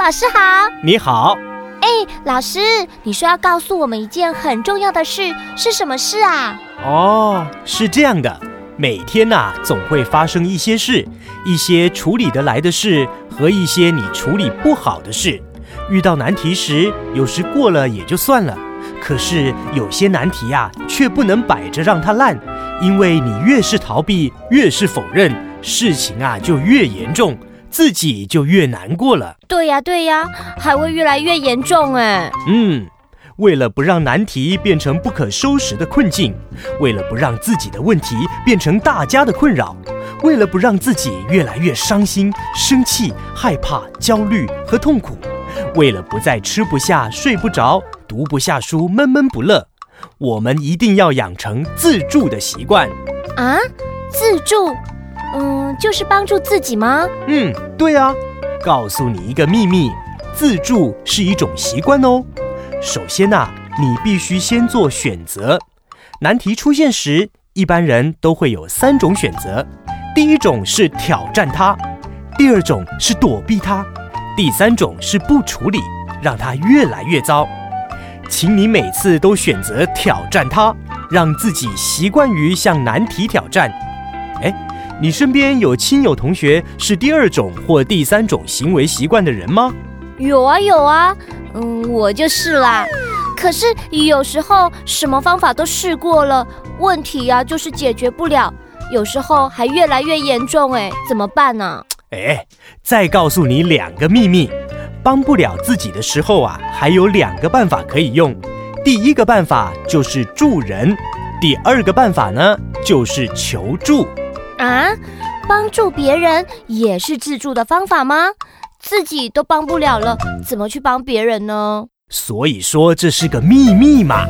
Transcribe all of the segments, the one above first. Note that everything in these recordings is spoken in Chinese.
老师好。 你好。 老师，你说要告诉我们一件很重要的事，是什么事啊？ 是这样的，每天总会发生一些事，一些处理得来的事和一些你处理不好的事。遇到难题时，有时过了也就算了，可是有些难题却不能摆着让它烂，因为你越是逃避，越是否认，事情就越严重，自己就越难过了。 对呀，还会越来越严重哎。 为了不让难题变成不可收拾的困境，为了不让自己的问题变成大家的困扰，为了不让自己越来越伤心、生气、害怕、焦虑和痛苦，为了不再吃不下、睡不着、读不下书、闷闷不乐，我们一定要养成自助的习惯。 自助？就是帮助自己吗？ 对啊。告诉你一个秘密，自助是一种习惯哦。首先你必须先做选择。难题出现时，一般人都会有3种选择。第一种是挑战它，第二种是躲避它，第3种是不处理，让它越来越糟。请你每次都选择挑战它，让自己习惯于向难题挑战。你身边有亲友同学是第2种或第3种行为习惯的人吗？ 有啊，我就是啦。可是有时候什么方法都试过了，问题就是解决不了，有时候还越来越严重，怎么办呢？ 再告诉你2个秘密，帮不了自己的时候还有2个办法可以用。第一个办法就是助人，第2个办法呢就是求助。 帮助别人也是自助的方法吗？自己都帮不了了，怎么去帮别人呢？ 所以说这是个秘密嘛。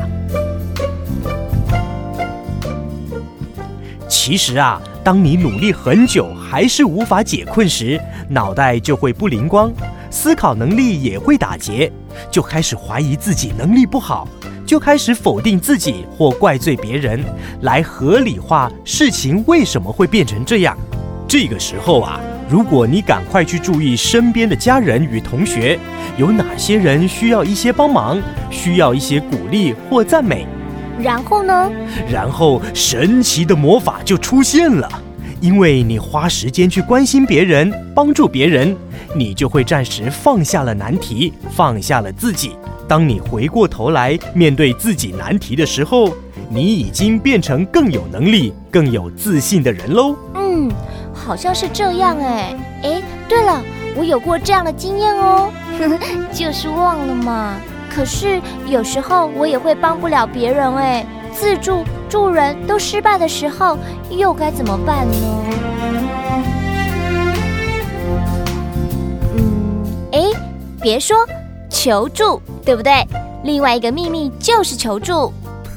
其实当你努力很久还是无法解困时，脑袋就会不灵光，思考能力也会打结，就开始怀疑自己能力不好，就开始否定自己或怪罪别人，来合理化事情为什么会变成这样。这个时候如果你赶快去注意身边的家人与同学，有哪些人需要一些帮忙，需要一些鼓励或赞美。 然后呢？ 然后神奇的魔法就出现了，因为你花时间去关心别人，帮助别人，你就会暂时放下了难题，放下了自己。当你回过头来面对自己难题的时候，你已经变成更有能力、更有自信的人喽。 好像是这样对了，我有过这样的经验哦。就是忘了嘛。可是有时候我也会帮不了别人自助、助人都失败的时候，又该怎么办呢？别说求助，对不对？另外一个秘密就是求助。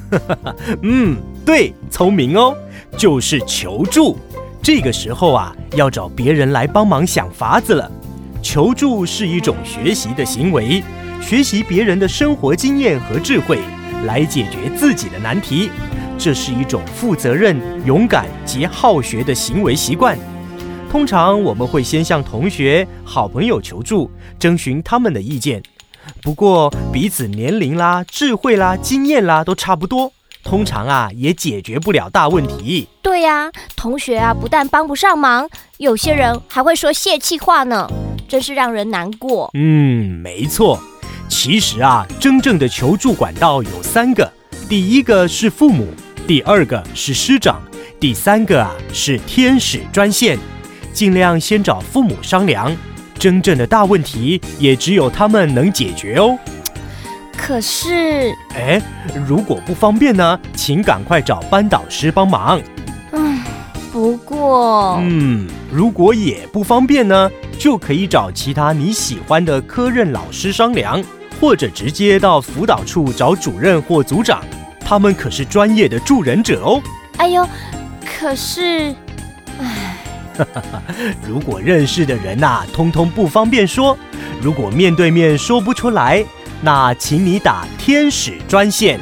对，聪明哦，就是求助。这个时候要找别人来帮忙想法子了。求助是一种学习的行为，学习别人的生活经验和智慧，来解决自己的难题。这是一种负责任、勇敢及好学的行为习惯。通常我们会先向同学、好朋友求助，征询他们的意见。不过彼此年龄啦、智慧啦、经验啦都差不多，通常也解决不了大问题。 对呀，同学不但帮不上忙，有些人还会说泄气话呢，真是让人难过。 没错。其实真正的求助管道有3个，第一个是父母，第2个是师长，第3个是天使专线。尽量先找父母商量，真正的大问题也只有他们能解决哦。 可是如果不方便呢，请赶快找班导师帮忙。 不过如果也不方便呢，就可以找其他你喜欢的科任老师商量，或者直接到辅导处找主任或组长，他们可是专业的助人者哦。 可是如果认识的人通通不方便说，如果面对面说不出来，那请你打天使专线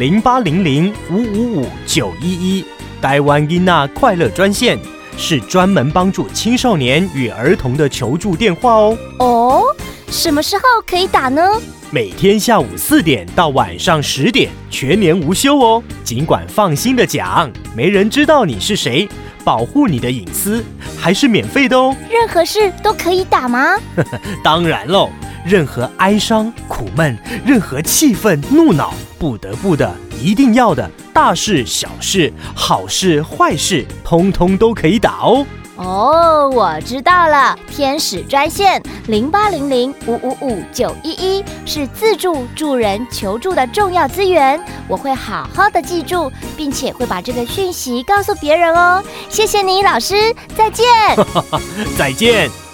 0800555911，台湾囡仔快乐专线，是专门帮助青少年与儿童的求助电话哦。 什么时候可以打呢？ 每天下午4点到晚上10点，全年无休哦。尽管放心的讲，没人知道你是谁，保护你的隐私，还是免费的哦。 任何事都可以打吗？ 当然喽，任何哀伤、苦闷，任何气愤、怒恼，不得不的、一定要的，大事、小事、好事、坏事，通通都可以打哦。 哦，我知道了，天使专线0800555911是自助助人求助的重要资源，我会好好的记住，并且会把这个讯息告诉别人哦。谢谢你，老师，再见。 再见。